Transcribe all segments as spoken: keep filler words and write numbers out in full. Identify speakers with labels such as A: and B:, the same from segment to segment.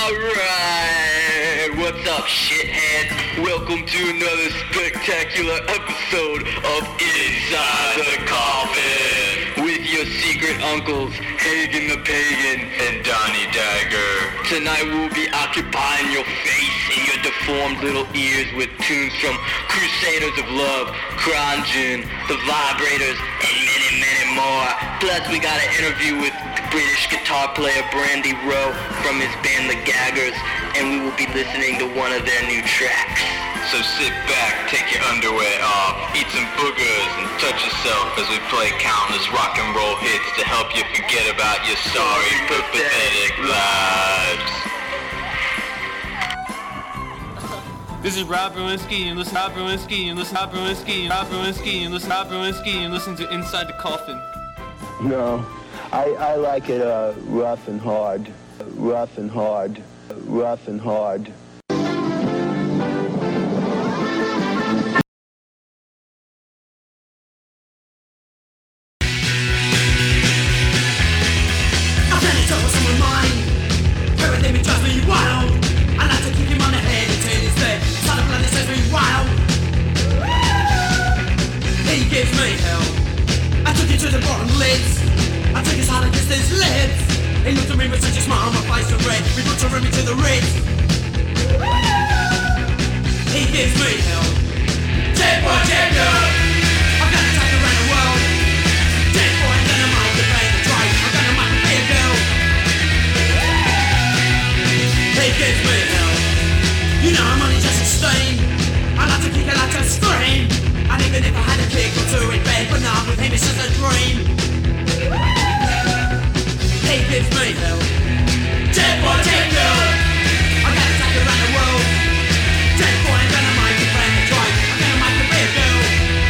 A: Alright, what's up, shitheads? Welcome to another spectacular episode of Inside the Coffin with your secret uncles, Hagen the Pagan and Donnie Dagger. Tonight we'll be occupying your face and your deformed little ears with tunes from Crusaders of Love, Kranjin, The Vibrators, and many, many more. Plus we got an interview with British guitar player Brandy Rowe from his band The Gaggers, and we will be listening to one of their new tracks.
B: So sit back, take your underwear off, eat some boogers, and touch yourself as we play countless rock and roll hits to help you forget about your sorry, pathetic lives.
C: This is Rob Browinski, and listen to Rob Browinski, and listen to Rob Browinski, and Rob Browinski, and listen to Rob Browinski, and listen to Inside the Coffin.
D: No, I, I like it uh, rough and hard, rough and hard, rough and hard.
E: He looked at me with such a smile on my face and red. We put a me to the Ritz. He gives me hell. Dead boy, dead girl. I'm gonna take her around the world. Dead boy, I'm gonna make the band the trade. I'm gonna make her be a girl. He gives me hell. You know I'm only just a steam. I like to kick, I like to scream. And even if I had a kick or two in bed, but now with him it's just a dream. He gives me hell. Dead boy, dead girl. I'm gonna take her around the world. Dead boy, I'm gonna make it brand the drive. I'm gonna make her be a girl.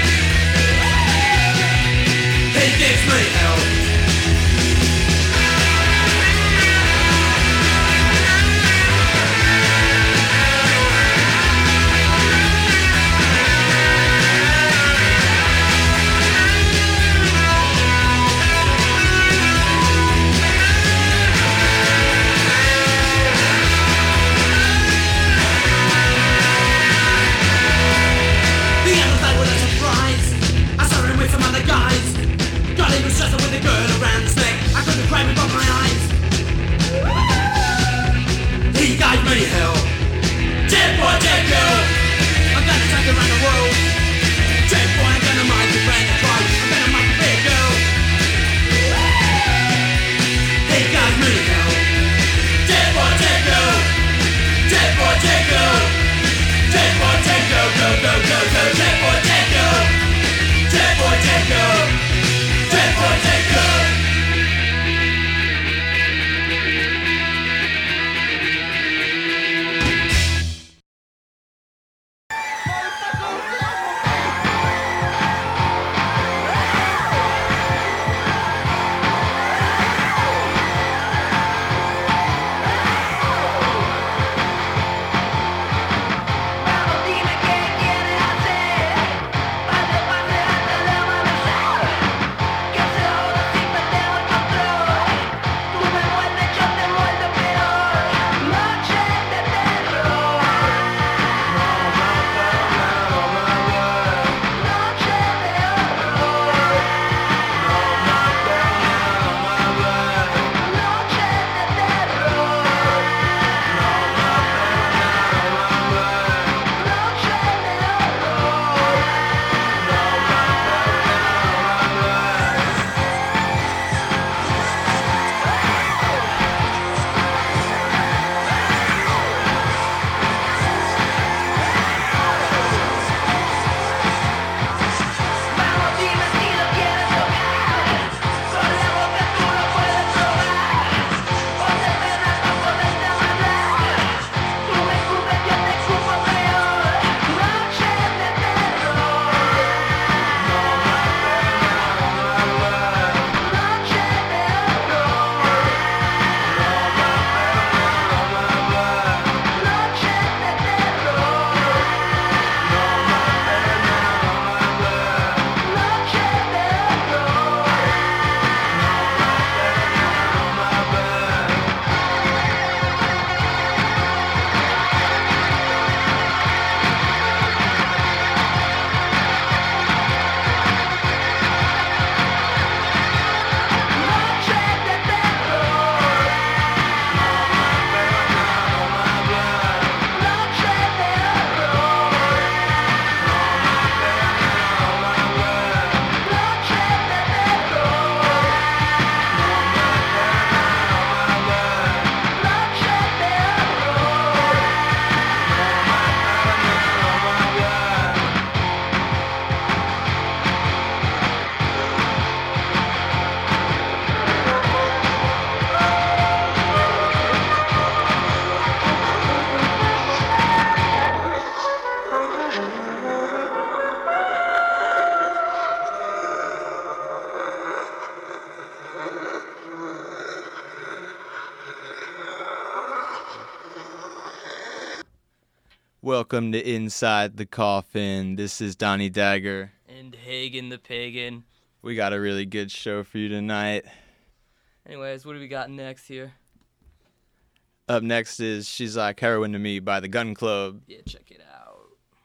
F: Welcome to Inside the Coffin. This is Donnie Dagger.
G: And Hagen the Pagan.
F: We got a really good show for you tonight.
G: Anyways, what do we got next here?
F: Up next is She's Like Heroin to Me by the Gun Club.
G: Yeah, check it out.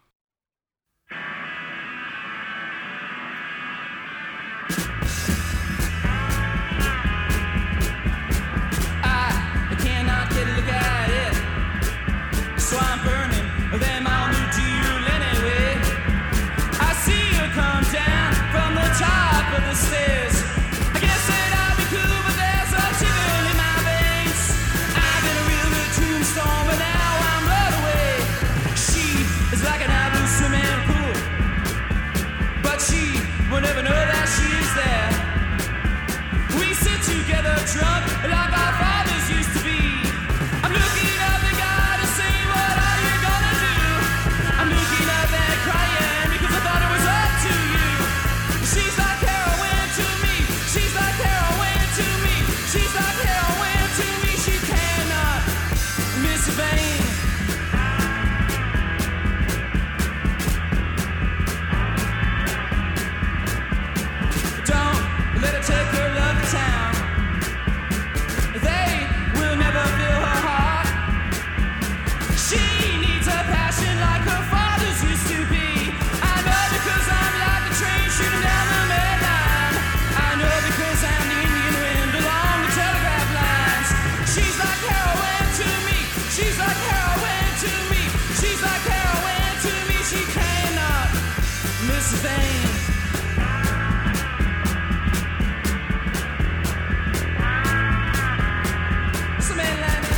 E: I cannot get a look at it, so I'm burning them all new jewel anyway. I see you come down from the top of the stairs. I guess that I'll be cool, but there's a chicken in my veins. I've been a real good tombstone, but now I'm blown away. She is like an blue swimming pool, but she will never know that she's there. We sit together drunk like our fathers used to be. I'm looking up at God and saying, what are you gonna do? I'm looking up and crying because I thought it was up to you. She's like heroin to me. She's like heroin to me. She's like heroin to me. She cannot miss a vein. Don't let her take her love to town. They will never fill her heart. She needs a passion like her father's used to be. I know because I'm like a train shooting down the main line. I know because I'm the Indian wind along the telegraph lines. She's like heroin to me. She's like heroin to me. She's like heroin to me. She cannot miss a thing. Something like that.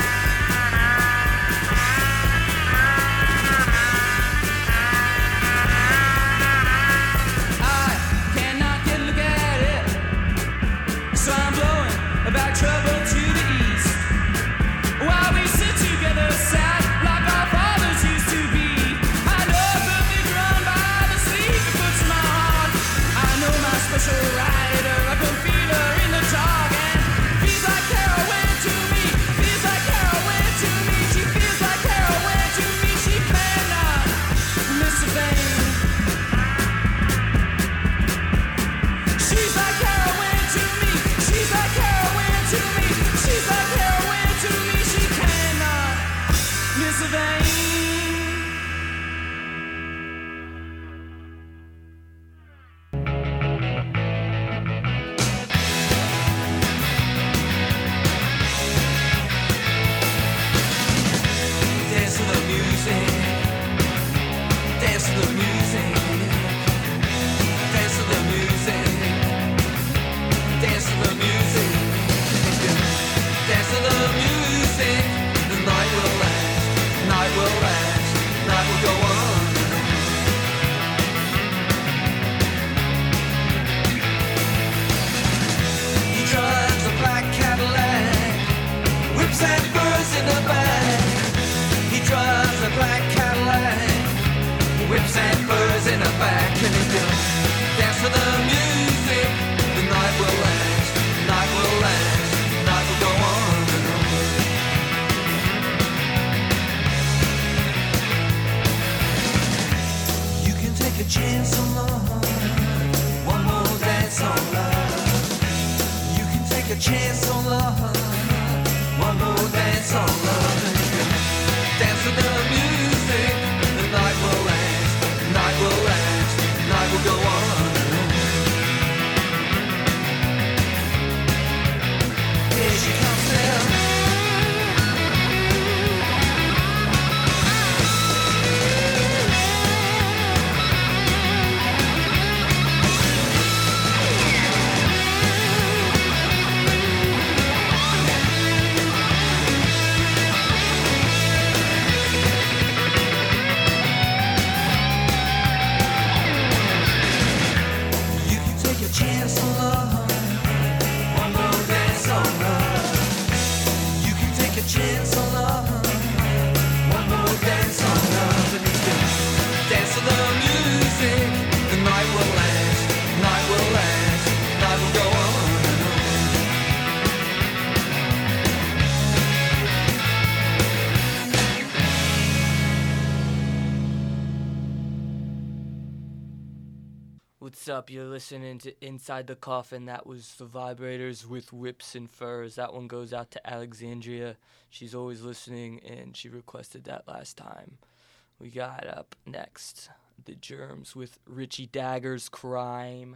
E: I cannot get a look at it, so I'm blowing back trouble to the east. While we sit together sad like our fathers used to be. I know a perfect run by the sleep it puts in my heart. I know my special rider, I can feel her in the dark. And feels like heroin to me, feels like heroin to me. She feels like heroin to me, she cannot miss a thing. She's like heroin to me. She's like heroin to me. She's like heroin to me. She cannot miss a vein. Dance to the music. Dance to the music. Dance to the music. Dance to the music. Dance to the music. The night will last. Night will last. Night will go on. He drives a black Cadillac. Whips and furs in the back. He drives a black Cadillac. Whips and furs in the back. And he will dance to the music. The night will last. Night will last. Night will go on and on. You can take a chance on love. One more dance on love. You can take a chance on love. One more dance on love. And you can dance to the music. The night will last. Night will last. Night will go on and on. Here she comes now. You can take a chance on love. One more dance on love. You can take a chance on love. One more dance on love. And you can dance to the music. The night will last. Night will last. Night will go on and on.
G: What's up? You're listening to Inside the Coffin. That was the Vibrators with Whips and Furs. That one goes out to Alexandria. She's always listening, and she requested that last time. We got up next The Germs with Richie Dagger's Crime.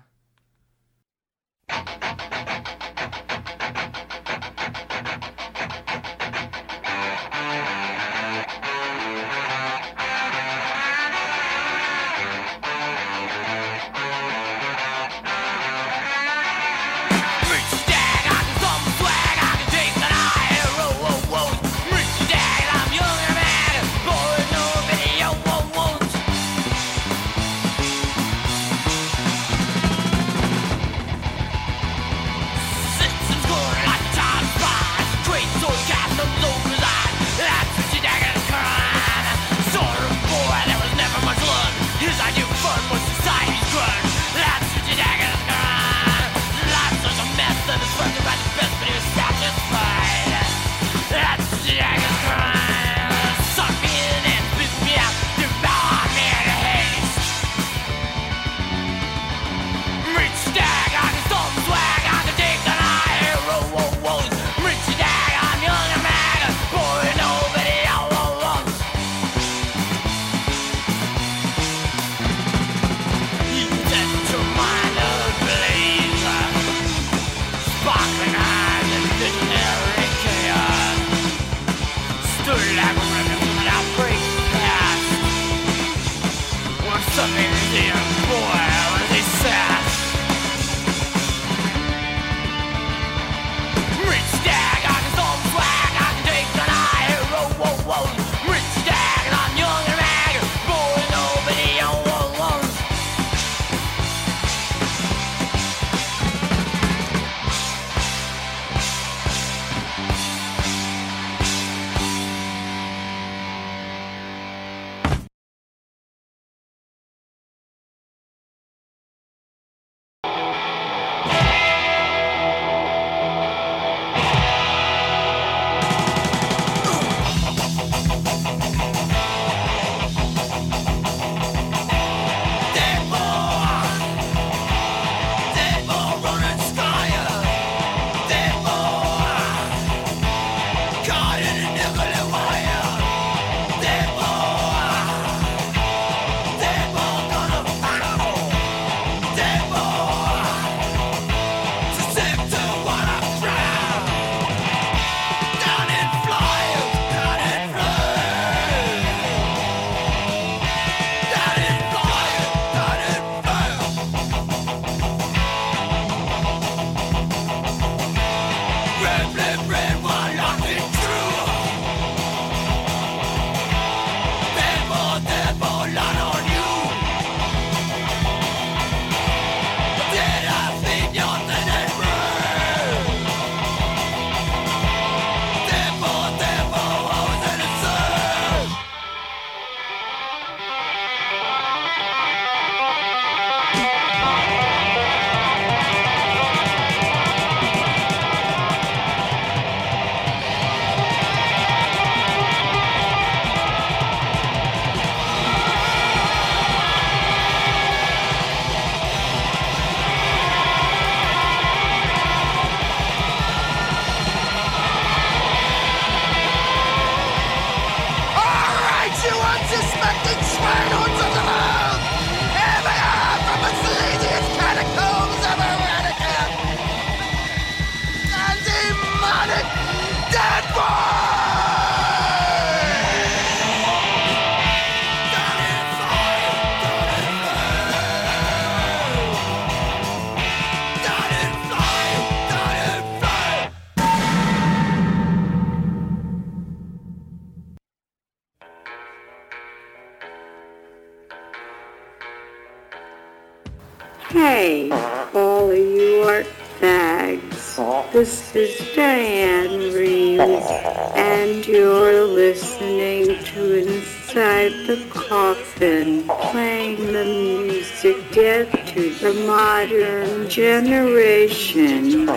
H: Hey, all of you art fags. This is Diane Reeves, and you're listening to Inside the Coffin, playing the music dead to the modern generation.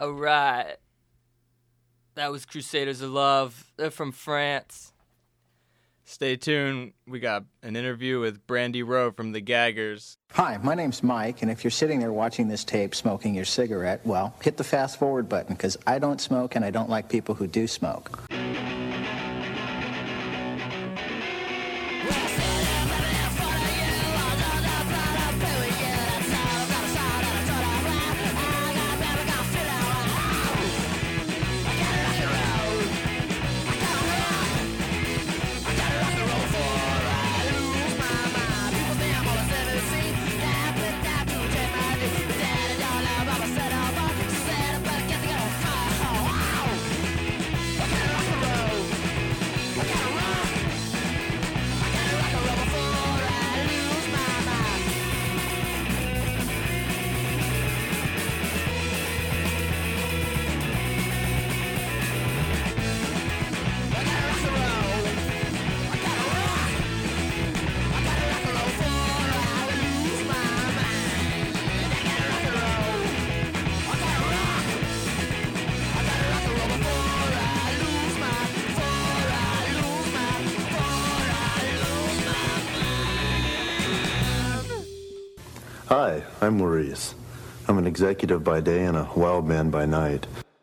G: All right. That was Crusaders of Love. They're from France.
F: Stay tuned. We got an interview with Brandy Rowe from the Gaggers.
I: Hi, my name's Mike, and if you're sitting there watching this tape smoking your cigarette, well, hit the fast forward button, because I don't smoke and I don't like people who do smoke.
J: Hi, I'm Maurice. I'm an executive by day and a wild man by night.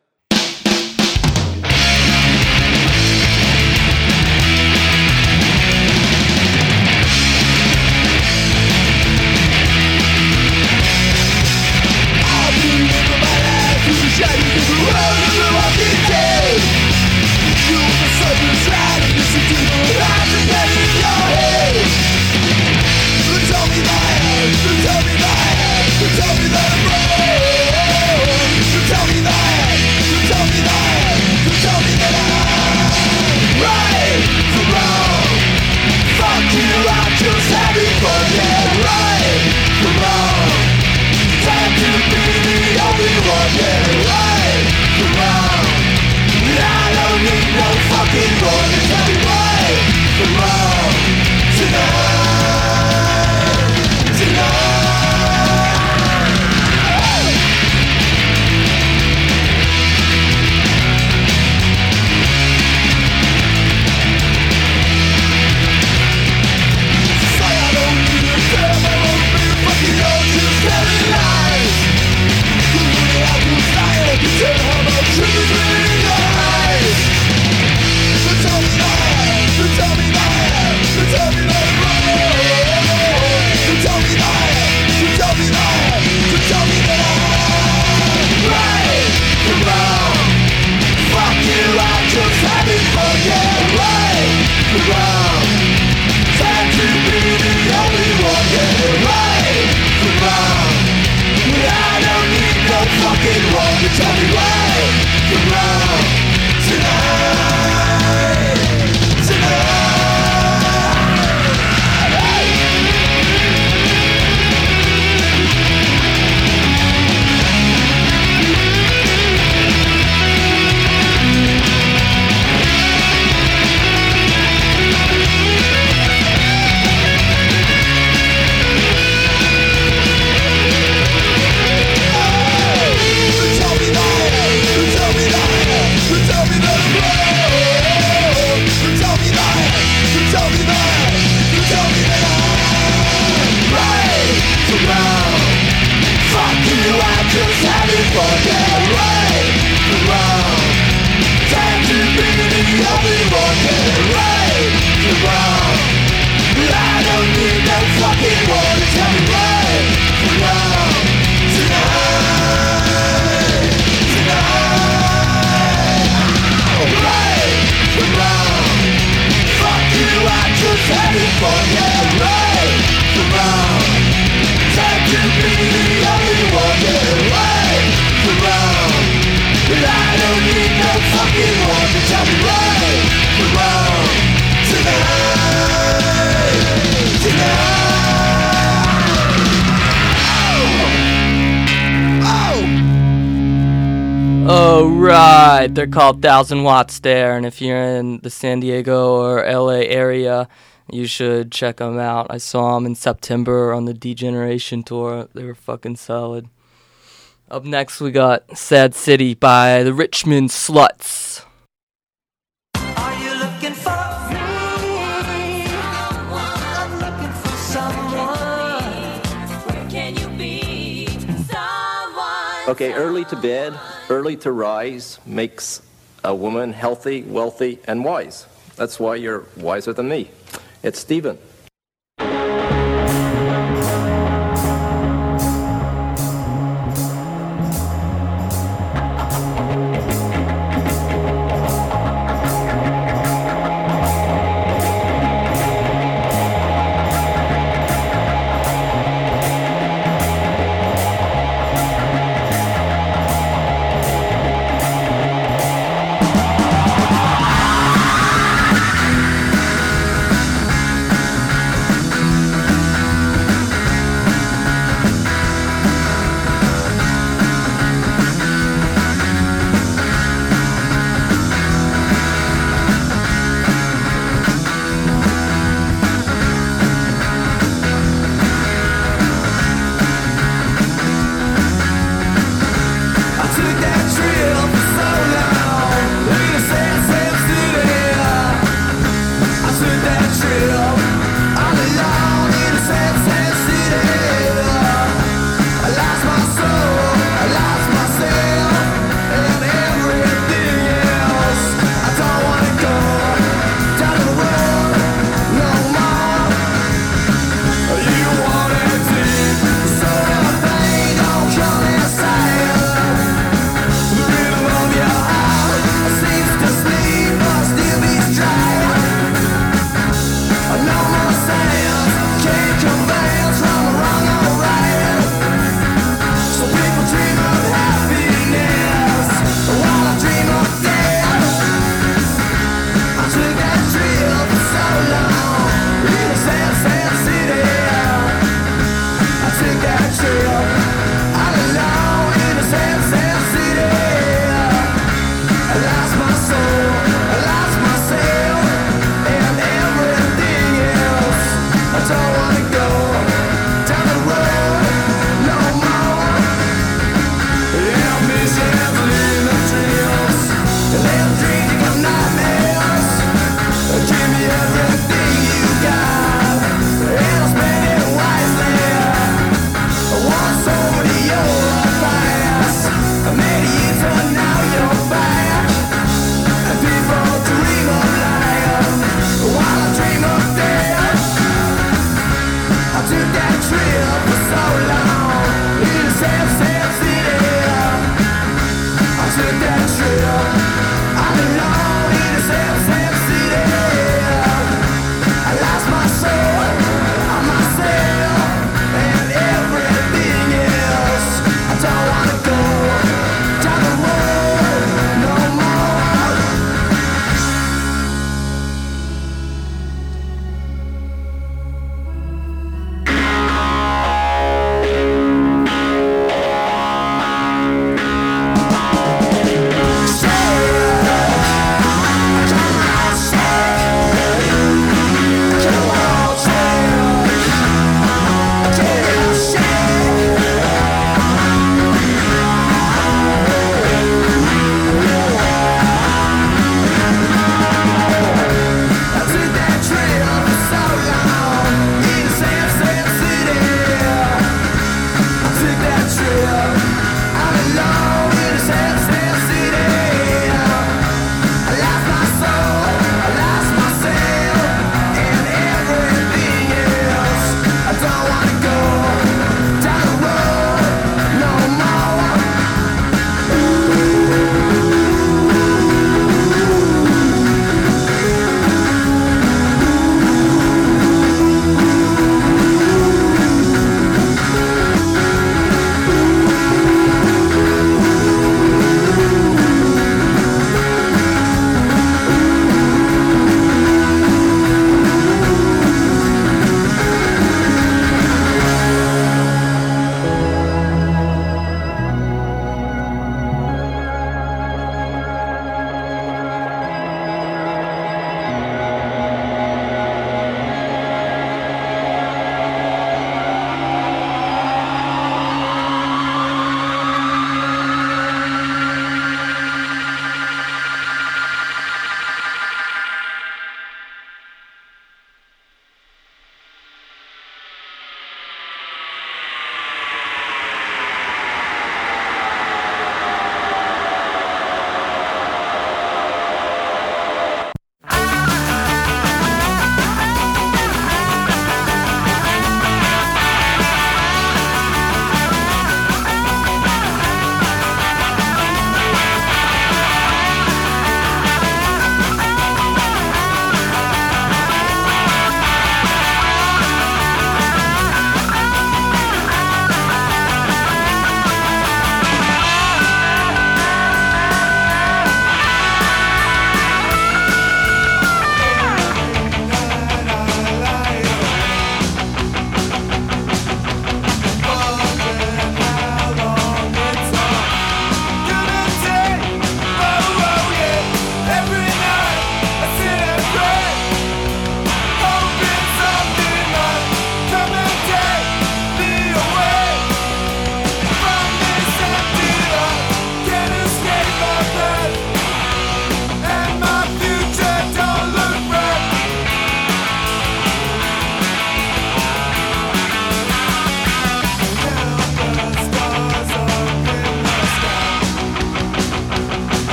G: Alright, they're called Thousand Watts there, and if you're in the San Diego or L A area, you should check them out. I saw them in September on the Degeneration tour. They were fucking solid. Up next, we got Sad City by the Richmond Sluts.
E: Are you looking for me? I'm looking for someone. Where can you be? Someone.
K: Okay, early to bed, early to rise makes a woman healthy, wealthy, and wise. That's why you're wiser than me. It's Stephen.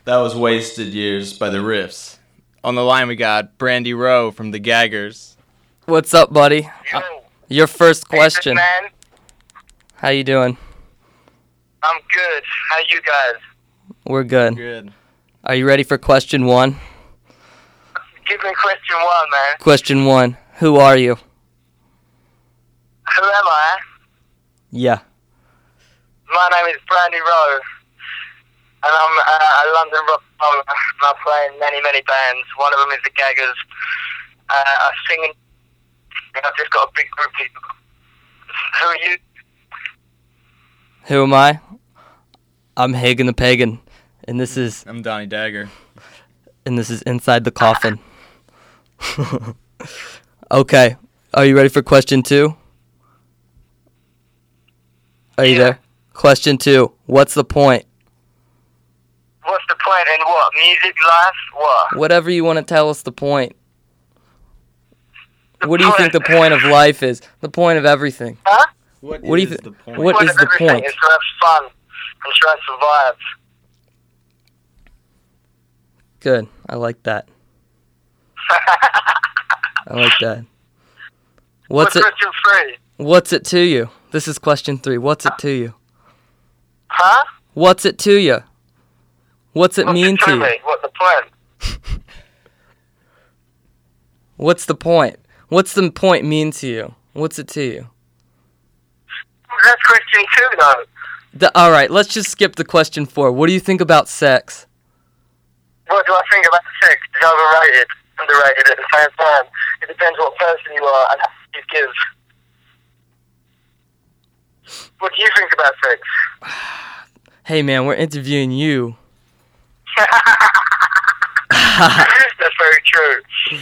F: That was Wasted Years by the Riffs. On the line we got Brandy Rowe from the Gaggers.
G: What's up, buddy?
L: Yo.
G: Your first question.
L: Hey, man.
G: How you doing?
L: I'm good. How you guys?
G: We're good.
F: Good.
G: Are you ready for question one?
L: Give me question one, man.
G: Question one. Who are you?
L: Who am I?
G: Yeah.
L: My name is Brandy Rowe, and I'm uh, a London rock roller, and I play in many, many bands. One of them is the Gaggers. Uh, I sing in... I've just got a big group of people. Who are you?
G: Who am I? I'm Hagen the Pagan, and this is...
F: I'm Donnie Dagger.
G: And this is Inside the Coffin. Okay. Are you ready for question two? Are you
L: Yeah.
G: there? Question two. What's the point?
L: What's the point in what? Music, life, what?
G: Whatever you want to tell us the point.
L: The
G: What do you think the
L: point-
G: point of life is? The point of everything.
L: Huh?
F: What,
G: What do you
F: is
G: thi-
F: the point?
G: what
L: point
G: is
L: of
G: the
L: everything
G: point?
L: is to have fun and try and survive.
G: Good. I like that. I like that. What's
L: What's
G: it?
L: question three?
G: What's it to you? This is question three. What's it to you?
L: Huh?
G: What's it to you? What's it
L: What's
G: mean
L: it
G: to
L: to
G: you?
L: me? What's the point?
G: What's the point? What's the point mean to you? What's it to you?
L: That's question two, though.
G: The, all right, let's just skip the question four. What do you think about sex?
L: What do I think about sex? It's overrated, underrated at the same time. It depends what person you are and how you give. What do you think about sex?
G: Hey, man, we're interviewing you.
L: That's very true.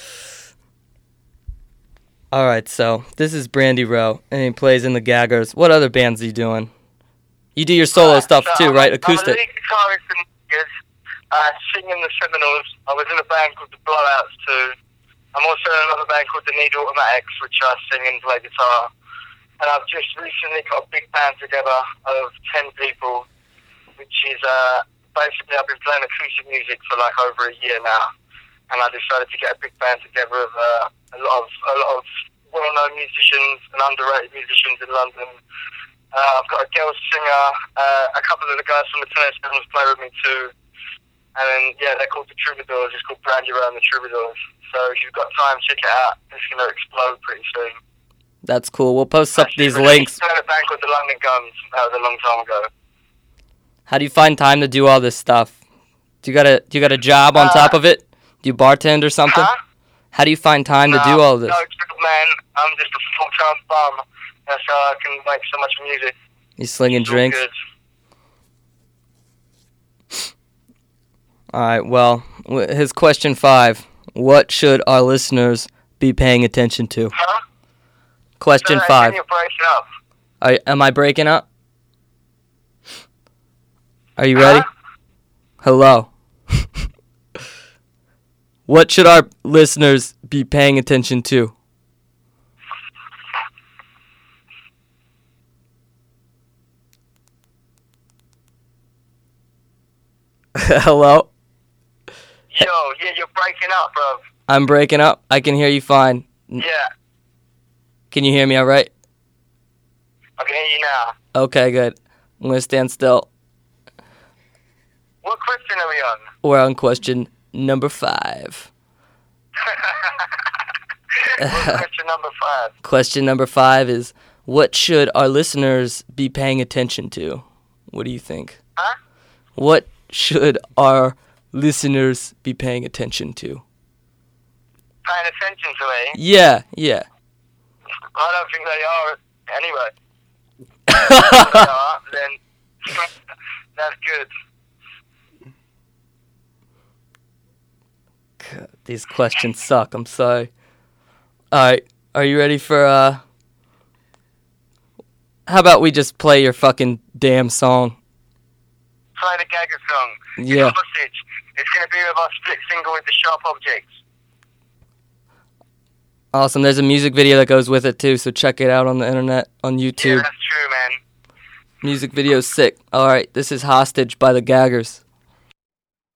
G: All right, so this is Brandy Rowe, and he plays in the Gaggers. What other bands are you doing? You do your solo
L: Uh,
G: stuff
L: so
G: too,
L: I'm,
G: right?
L: I'm a
G: Acoustic.
L: lead guitarist in Gaggers. I sing in the Seminoles. I was in a band called the Blowouts too. I'm also in another band called the Need Automatics, which I sing and play guitar. And I've just recently got a big band together of ten people, which is uh, basically I've been playing acoustic music for like over a year now. And I decided to get a big band together of uh, a lot of a lot of well-known musicians and underrated musicians in London. Uh, I've got a girl singer, uh, a couple of the guys from the Tennis Sevens play with me too. And then, yeah, they're called the Troubadours. It's called Brandy Rowe and the Troubadours. So if you've got time, check it out. It's going to explode pretty soon.
G: That's cool. We'll post up
L: Actually,
G: these
L: we
G: links.
L: played a band called the London Guns. That was a long time ago.
G: How do you find time to do all this stuff? Do you got a do you got a job on
L: Uh,
G: top of it? Do you bartend or something?
L: Huh?
G: How do you find time
L: no,
G: to do all this?
L: No, man. I'm just a full-time bum. That's how I can make so much music.
G: You slinging
L: It's all
G: drinks?
L: good.
G: All right. Well, wh- his question five. What should our listeners be paying attention to?
L: Huh?
G: Question
L: So,
G: five.
L: Can you break it up?
G: Are, am I breaking up? Are you ready?
L: Huh?
G: Hello. What should our listeners be paying attention to? Hello?
L: Yo, yeah, you're breaking up, bro.
G: I'm breaking up. I can hear you fine.
L: Yeah,
G: Can you hear me all right?
L: I can hear you now.
G: Okay, good. I'm going to stand still.
L: What question are we on?
G: We're on question number five.
L: What's question number five?
G: Question number five is, what should our listeners be paying attention to? What do you think?
L: Huh?
G: What should our listeners be paying attention to?
L: Paying attention to me?
G: Yeah, yeah.
L: I don't think they are anyway. If they are, then that's good.
G: God, these questions suck. I'm sorry. All right, are you ready for, uh... How about we just play your fucking damn song?
L: Play the Gagger song.
G: Yeah.
L: It's Hostage. It's going to be with our split single with the Sharp Objects.
G: Awesome. There's a music video that goes with it, too, so check it out on the internet, on YouTube.
L: Yeah, that's true, man.
G: Music video's sick. All right, this is Hostage by the Gaggers.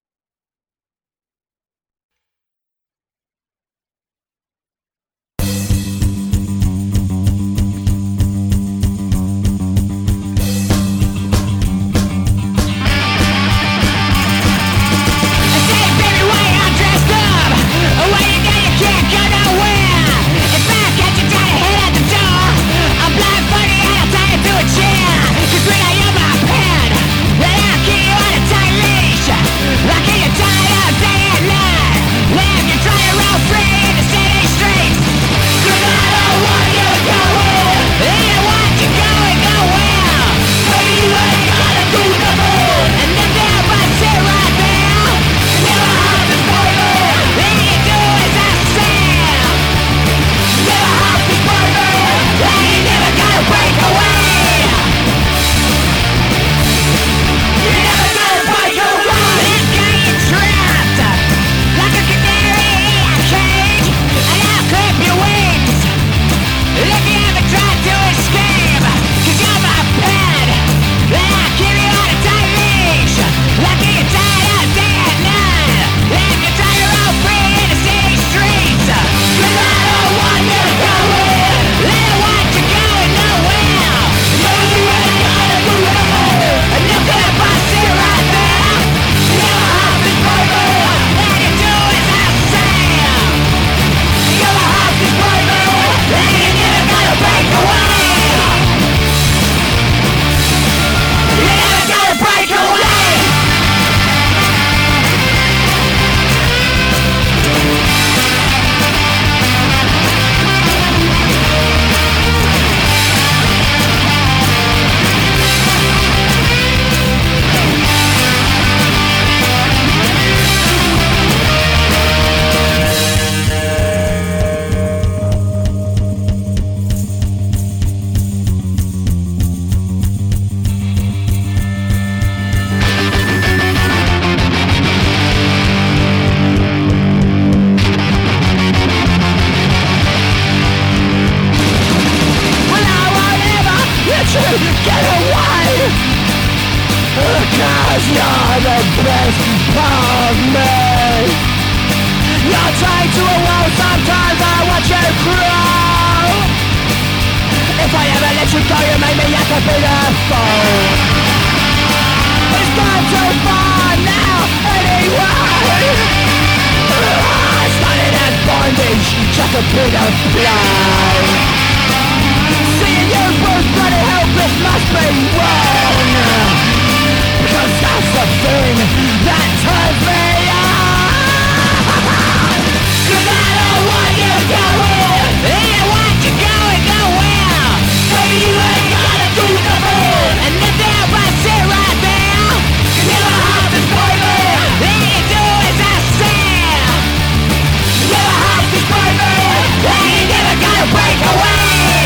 E: chained to a wall, sometimes I watch you crawl. If I ever let you go, you make me have to be the fool. It's gone too far now, anyway. I started as bondage, just a bit of blow. Seeing you both bloody helpless must be wrong, because that's the thing that turns me on. Cause I don't want you going, I want you going nowhere. Baby, you ain't gotta do the moon, and if there I sit right there, you never have to spoil me. All you do is I stand. You never have to spoil me, and you never gotta break away.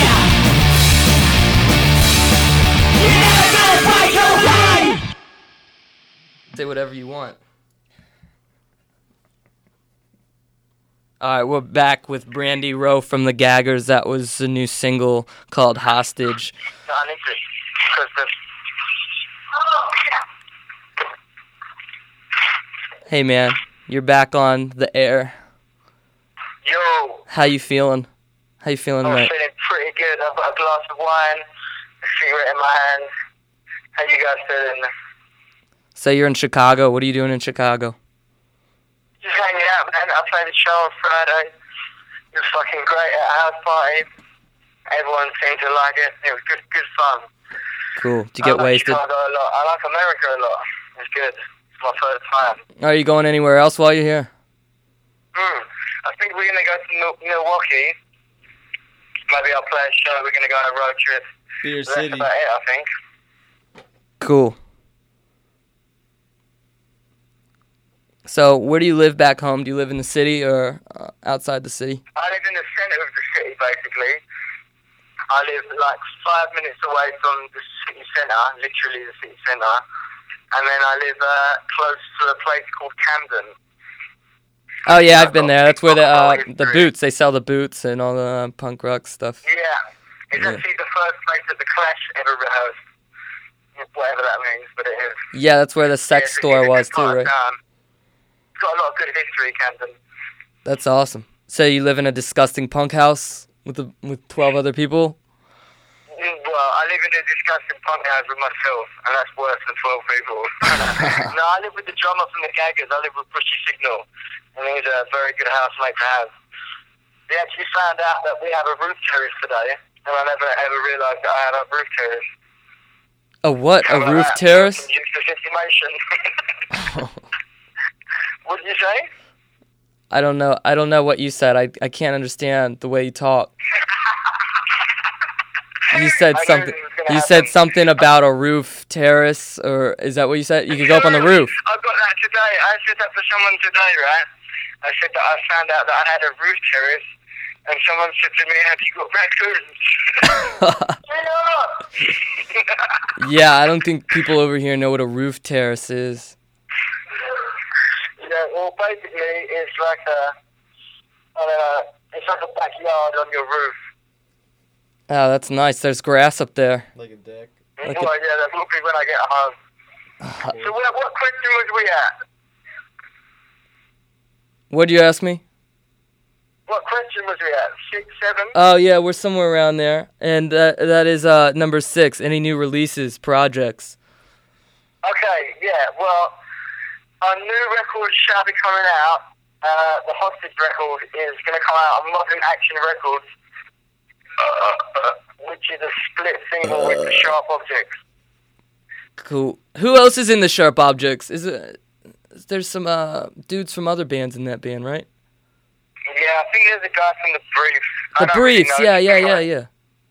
E: You never gotta break away.
G: Say whatever you want. Alright, we're back with Brandy Rowe from the Gaggers. That was a new single called Hostage. Hey man, you're back on the air.
L: Yo.
G: How you feeling? How you feeling
L: I'm
G: tonight?
L: feeling pretty good. I've got a glass of wine, a cigarette in my hand. How you guys feeling?
G: Say you're in Chicago. What are you doing in Chicago?
L: Just hanging out, man. I played a show on Friday. It was fucking great at a house party. Everyone seemed to like it. It was good, good fun.
G: Cool. Did you get
L: I like
G: wasted?
L: Chicago a lot. I like America a lot. It's good. It's my first time.
G: Are you going anywhere else while you're here?
L: Hmm. I think we're gonna go to Mil- Milwaukee. Maybe I'll play a show. We're gonna go on a road trip.
F: Beer
L: That's
F: City.
L: about it, I think.
G: Cool. So, where do you live back home? Do you live in the city or uh, outside the city?
L: I live in the centre of the city, basically. I live like five minutes away from the city centre, literally the city centre. And then I live uh, close to a place called Camden.
G: Oh yeah, I've been there. That's where the uh, the boots. They sell the boots and all the uh, punk rock stuff.
L: Yeah. It's
G: Yeah.
L: actually the first place that the Clash ever rehearsed. Whatever that means, but it is.
G: Yeah, that's where the sex
L: Yeah, it's a-
G: store
L: it's a
G: was
L: good
G: too,
L: part of
G: right?
L: town. It's got a lot of good history, Camden.
G: That's awesome. So you live in a disgusting punk house with a, with twelve other people?
L: Mm, Well, I live in a disgusting punk house with myself, and that's worse than twelve people. No, I live with the drummer from the Gaggers. I live with Bushy Signal, and he's a very good housemate to have. We actually found out that we have a roof terrace today, and I never ever realised that I had a roof terrace.
G: A what? A
L: How about
G: roof
L: that?
G: terrace?
L: Some useless information. What did you say?
G: I don't know. I don't know what you said. I I can't understand the way you talk. You said
L: I knew
G: something.
L: this was gonna
G: You said something about a roof terrace, or is that what you said? You could go up on the roof.
L: I got that today. I said that for someone today, right? I said that I found out that I had a roof terrace, and someone said to me, "Have you got raccoons?"
G: Yeah, I don't think people over here know what a roof terrace is.
L: Yeah, well, basically, it's like a, I don't know, it's like a backyard on your roof.
G: Oh, that's nice. There's grass up there.
F: Like a deck.
G: Like a-
L: well, yeah, that will be when I get home. So what, what question was we at?
G: What did you ask me?
L: What question was we at? Six, seven?
G: Oh yeah, we're somewhere around there, and that that is uh number six. Any new releases, projects?
L: Okay, yeah, well, our new record shall be coming out. Uh, the Hostage record is going to come out on Modern Action Records, uh, which is a split single with the Sharp Objects.
G: Cool. Who else is in the Sharp Objects? Is it? There's some uh dudes from other bands in that band, right?
L: Yeah, I think there's a guy from The Briefs. I
G: The
L: don't really
G: Briefs.
L: know.
G: Yeah, yeah, yeah, yeah.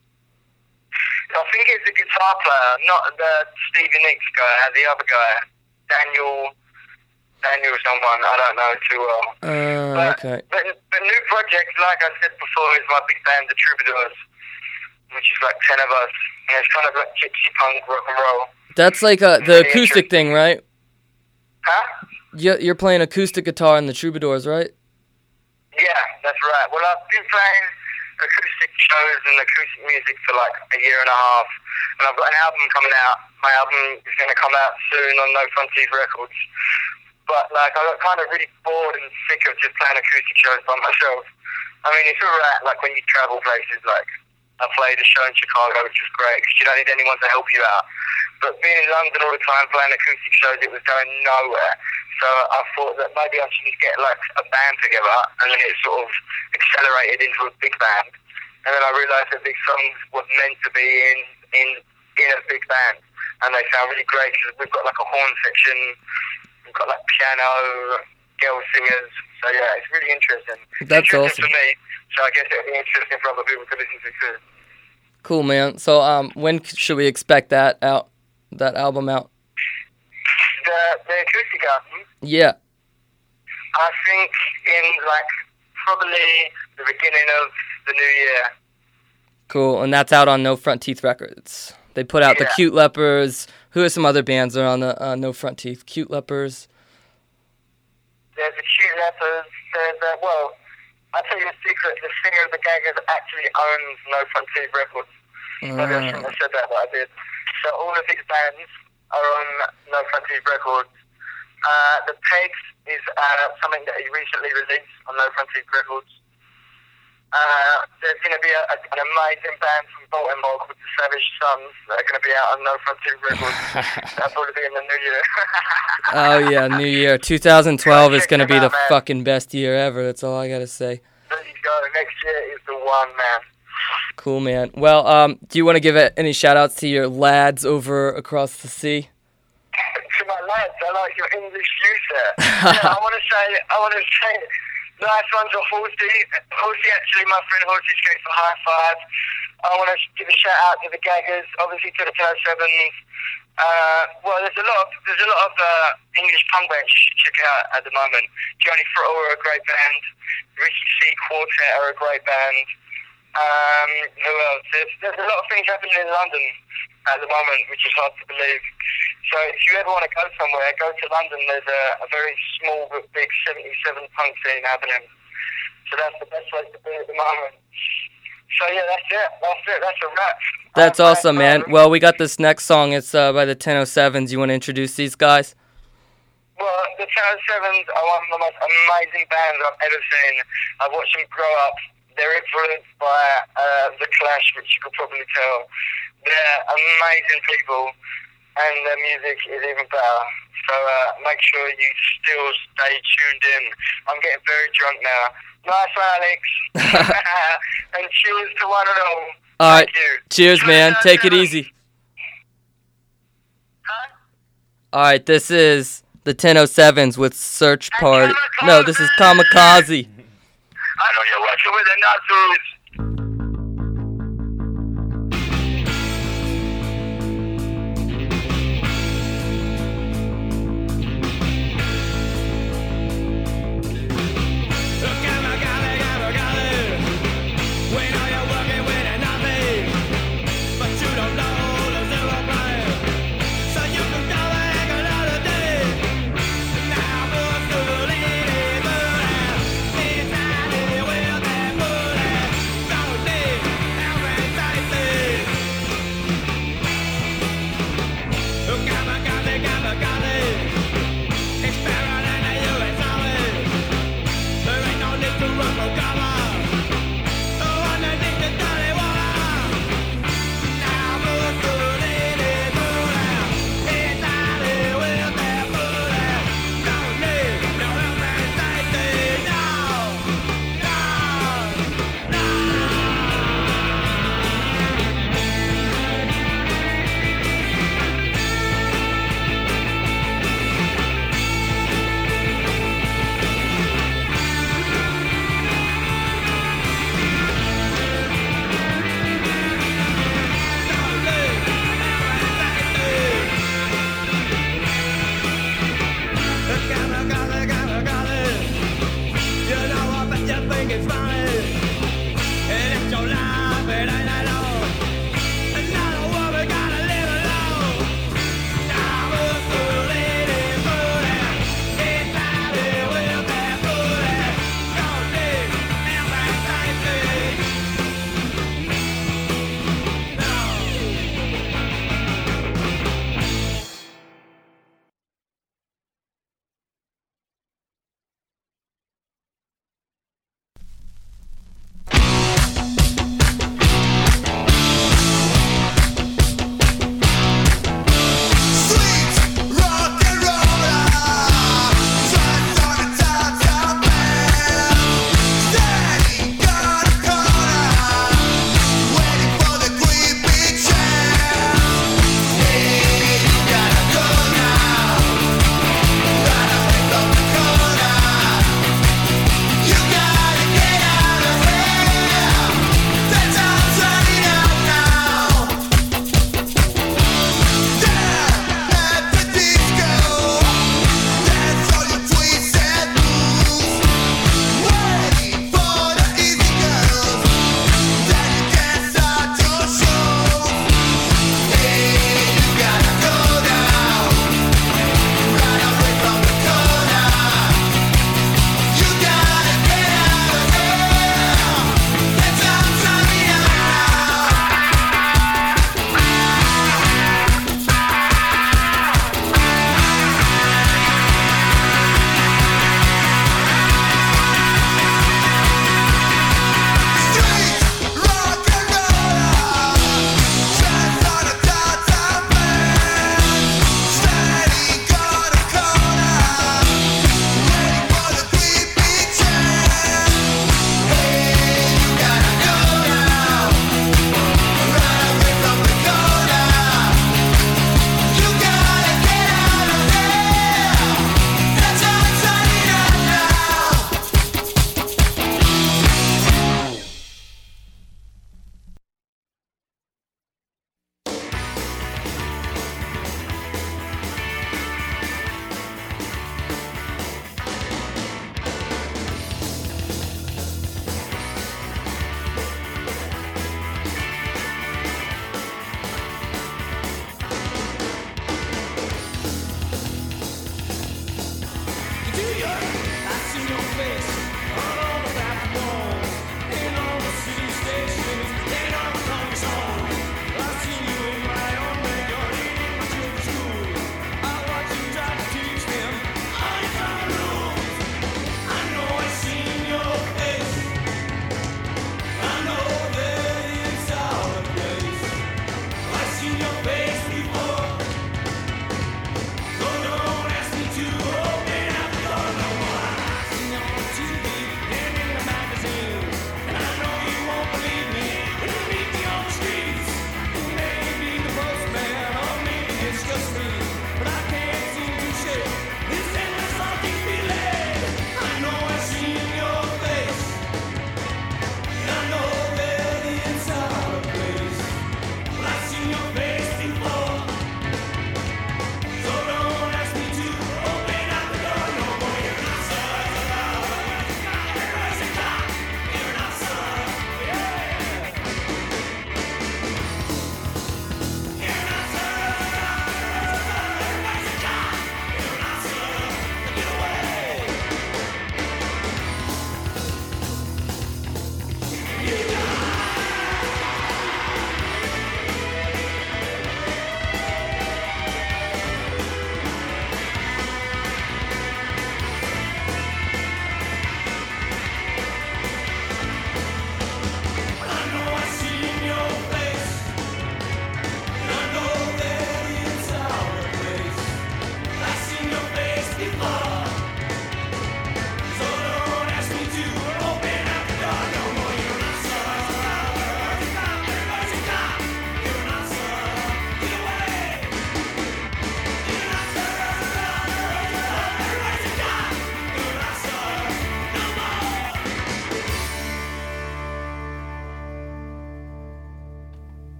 L: I think it's the guitar player, not the Stevie Nicks guy, the other guy, Daniel, Daniel someone, I don't know too well.
G: Uh,
L: but,
G: okay.
L: But the new project, like I said before, is my big band, The Troubadours, which is like ten of us, and it's kind of like gypsy punk rock and roll.
G: That's like uh, the acoustic thing, right?
L: Huh?
G: You- You're playing acoustic guitar in the Troubadours, right?
L: Yeah, that's right. Well, I've been playing acoustic shows and acoustic music for like a year and a half, and I've got an album coming out. My album is going to come out soon on No Frontiers Records. but like I got kind of really bored and sick of just playing acoustic shows by myself. I mean, it's alright, like when you travel places, like I played a show in Chicago, which was great because you don't need anyone to help you out. But being in London all the time playing acoustic shows, it was going nowhere. So I thought that maybe I should just get like a band together, and then it sort of accelerated into a big band. And then I realised that big songs were meant to be in in in a big band, and they sound really great because we've got like a horn section, we've got like piano, girl singers. So yeah, it's really interesting.
G: That's
L: interesting
G: awesome.
L: for me. So I guess it'll be interesting for other people to listen to too.
G: Cool, man. So um, when should we expect that out? That album out?
L: The the acoustic album.
G: Yeah.
L: I think in like probably the beginning of the new year.
G: Cool, and that's out on No Front Teeth Records. They put out
L: Yeah.
G: the Cute Lepers. Who are some other bands that are on the uh, No Front Teeth? Cute Lepers.
L: There's the Cute Lepers. There's uh, well, I'll tell you a secret. The singer of the Gaggers actually owns No Front Teeth Records. Maybe I shouldn't have said that, but I did. So all of these bands are on No Front Teeth Records. Uh, the Pegs is uh, something that he recently released on No Front Teeth Records. Uh, there's going to be a, a, an amazing band from Baltimore called the Savage Sons that are going to be out on No Front Teeth Records. That'll probably be in the new year.
G: Oh yeah, New Year. twenty twelve is
L: Check
G: gonna
L: them
G: be the
L: out, man.
G: fucking best year ever. That's all I gotta say.
L: There you go. Next year is the one, man.
G: Cool, man. Well, um, do you want to give it any shout outs to your lads over across the sea?
L: To my lads, I like your English use there. Yeah, I want to say, I want to say, nice one to Horsey. Horsey, actually, my friend Horsey Skates for High Five. I want to give a shout out to the Gaggers, obviously to the Ten oh Sevens. Uh, well, there's a lot of there's a lot of uh, English punk bands you should check out at the moment. Johnny Throttle are a great band. Ricky C Quartet are a great band. Um, who else? There's, there's a lot of things happening in London at the moment, which is hard to believe. So if you ever want to go somewhere, go to London. There's a, a very small but big seventy-seven punk scene happening. So that's the best place to be at the moment. So yeah, that's it. That's it. That's a wrap.
G: That's awesome, man. Well, we got this next song. It's uh, by the Ten oh Sevens. You want to introduce these guys?
L: Well, the Ten oh Sevens are one of the most amazing bands I've ever seen. I've watched them grow up. They're influenced by uh, The Clash, which you could probably tell. They're amazing people, and their music is even better. So uh, make sure you still stay tuned in. I'm getting very drunk now. Nice one, Alex. And cheers to one and all.
G: All right.
L: Thank you.
G: Cheers, man. Take it easy. All right, this is the Ten oh Sevens with Search Party. No, this is Kamikaze.
L: I know you're working with the Nazis.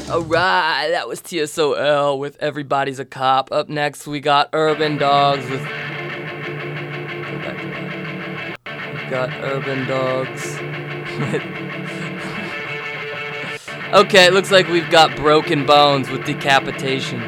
G: Alright, that was T S O L with Everybody's a Cop. Up next, we got Urban Dogs with... Go back to that. We've got Urban Dogs with... Okay, it looks like we've got Broken Bones with Decapitation.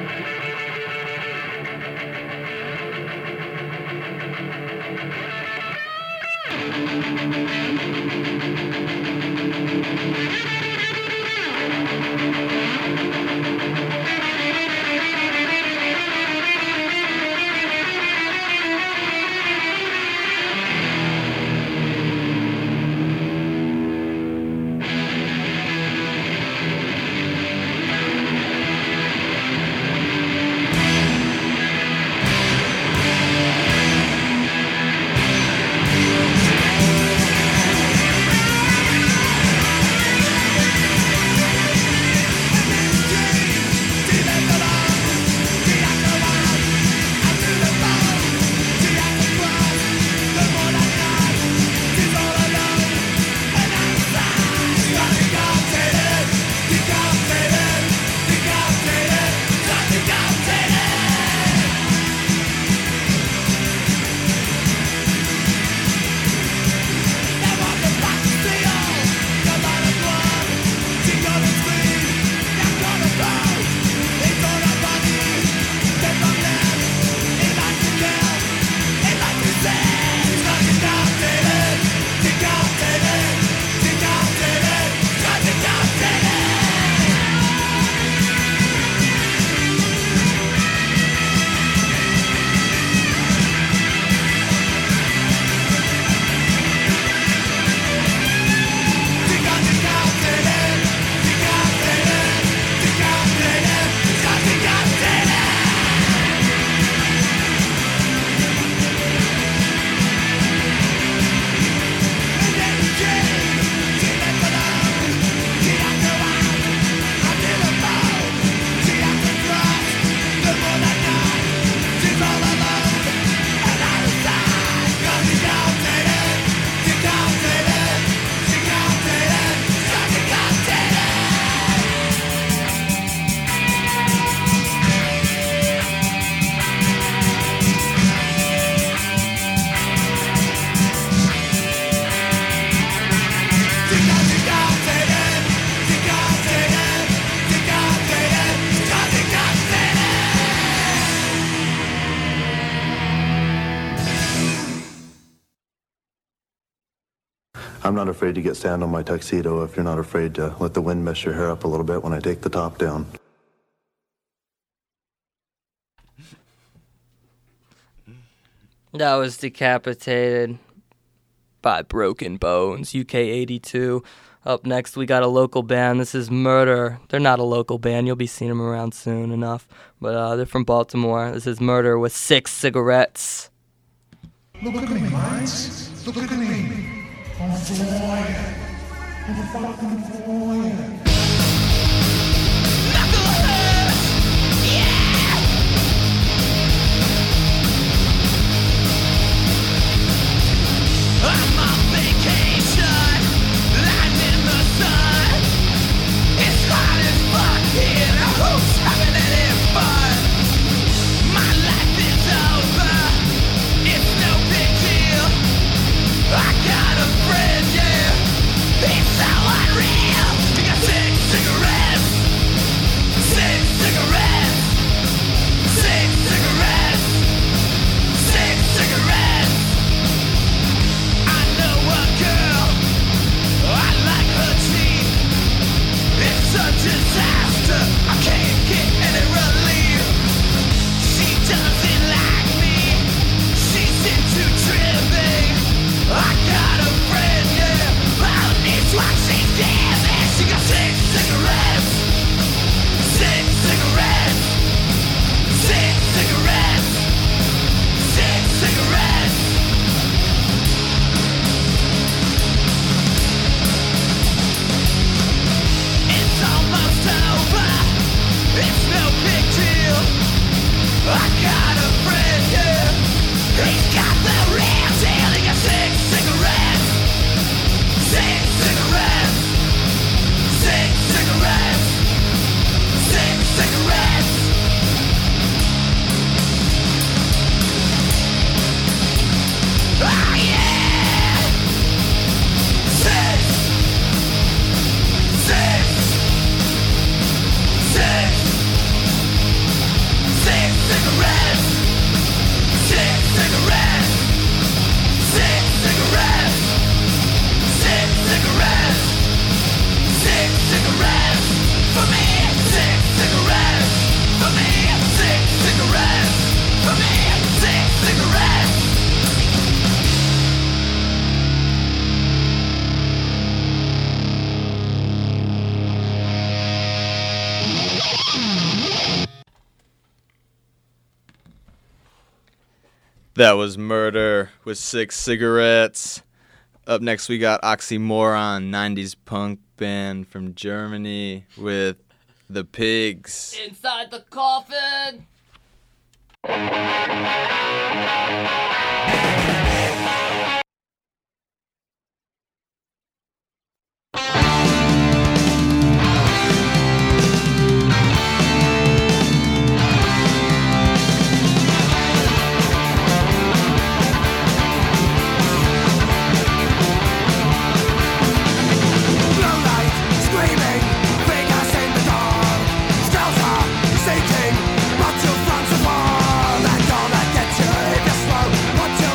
J: I'm not afraid to get sand on my tuxedo if you're not afraid to let the wind mess your hair up a little bit when I take the top down.
G: That was Decapitated by Broken Bones, U K eighty-two. Up next, we got a local band. This is Murder. They're not a local band. You'll be seeing them around soon enough. But uh, they're from Baltimore. This is Murder with Six Cigarettes.
M: Look at me, mates. Look at me. I'm flying. I'm fucking flying.
E: I'm on vacation, lying in the sun. It's hot as fuck here, who's having any fun? My life is over, it's no big deal. I got a friend, yeah, he's so unreal. You got
F: That was Murder with Six Cigarettes. Up next, we got Oxymoron, nineties punk band from Germany with The Pigs.
G: Inside the coffin.
N: Seeking, but you France of war, and all that gets you if you're slow. What you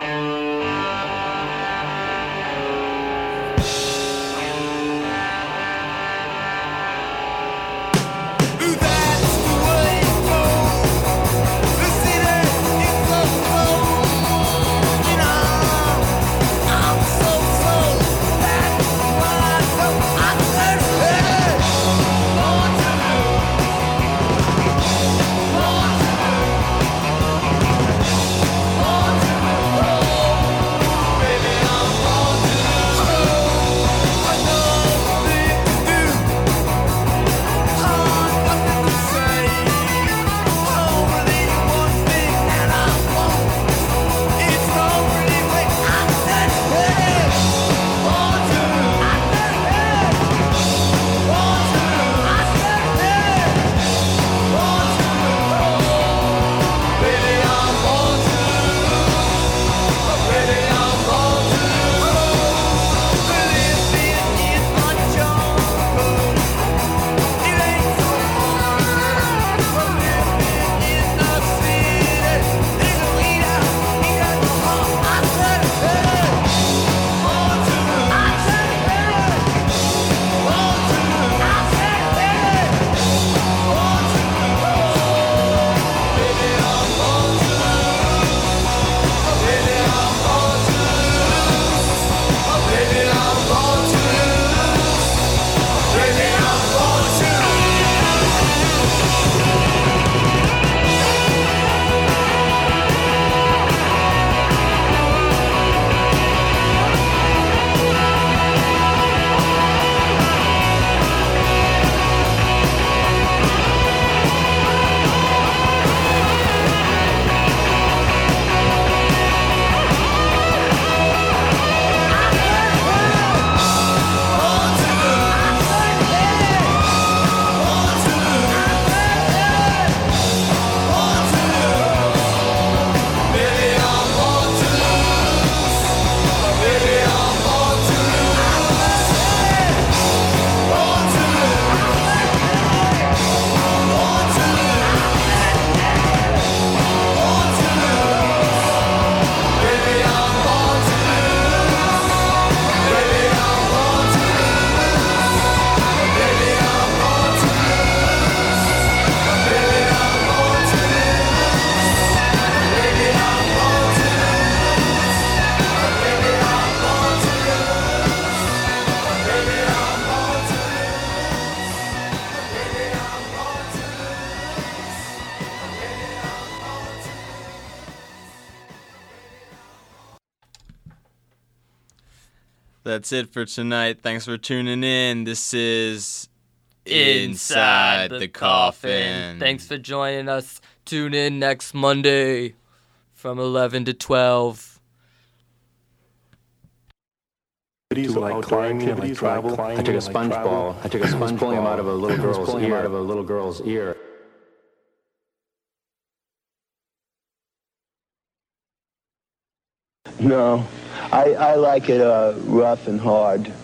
F: That's it for tonight. Thanks for tuning in. This is
G: Inside the, the coffin. coffin. Thanks for joining us. Tune in next Monday from eleven to twelve.
J: Activities like climbing, like travel.
I: I took a sponge ball. I took a sponge ball. Pulling him out of a little girl's ear. Out of a little girl's ear.
D: No, I, I like it uh, rough and hard.